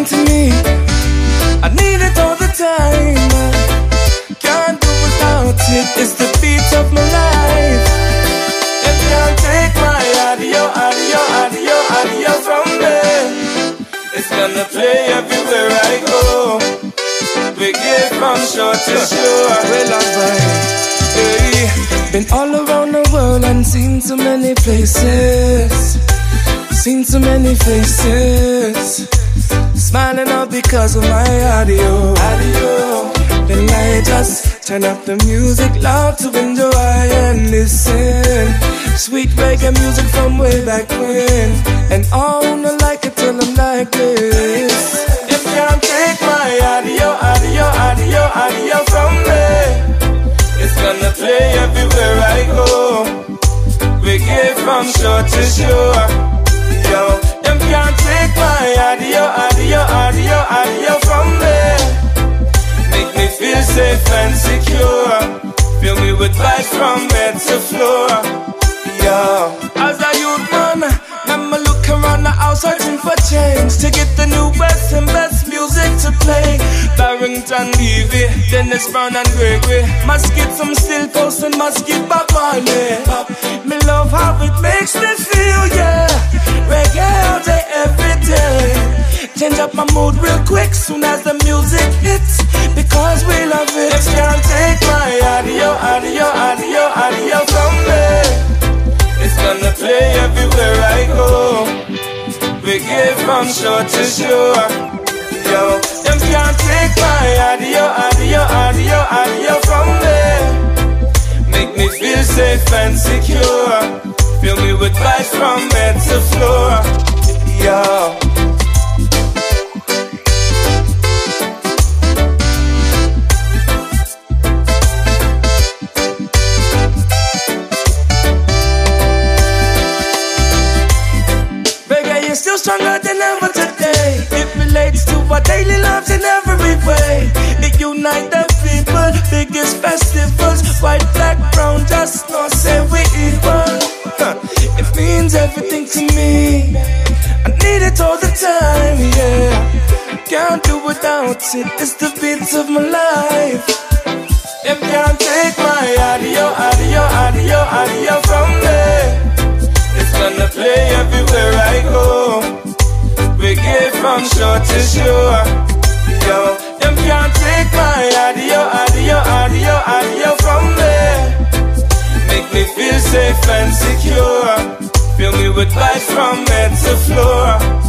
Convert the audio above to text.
everything to me. I need it all the time. Can't do without it. It's the beat of my life. It can't take my audio from me. It's gonna play everywhere I go. We get from shore to shore. Well, hey, been all around the world and seen so many places. Seen so many faces. Smiling all because of my audio. Then I just turn up the music loud to enjoy and listen. Sweet reggae music from way back when. And I wanna like it till I'm like this. You can't take my audio from me. It's gonna play everywhere I go. We get from shore to shore. Yo, you can't take my audio from me. Make me feel safe and secure. Fill me with vibes from head to floor. Yo, as a youth man, I'ma look around the house searching for change to get the new best and best music to play. Barrington Levy, Dennis Brown and Gregory. Must get some still posts and must get back on it. Me love how it makes me feel, yeah. Reggae all day, every day. Change up my mood real quick soon as the music hits, because we love it. You can't take my audio from me. It's gonna play everywhere I go. We get from shore to shore. Yo, you can't take my audio from me. Make me feel safe and secure. Fill me with vibes from head to floor. Yo. Still stronger than ever today. It relates to our daily lives in every way. It unites the people, biggest festivals. White, black, brown, just no say we equal. It means everything to me. I need it all the time, yeah. Can't do without it. It's the beats of my life. You can't take my audio from me. It's gonna play everywhere I go. We get from shore to shore. Yo, you can't take my audio from me. Make me feel safe and secure. Fill me with vibes from head to floor.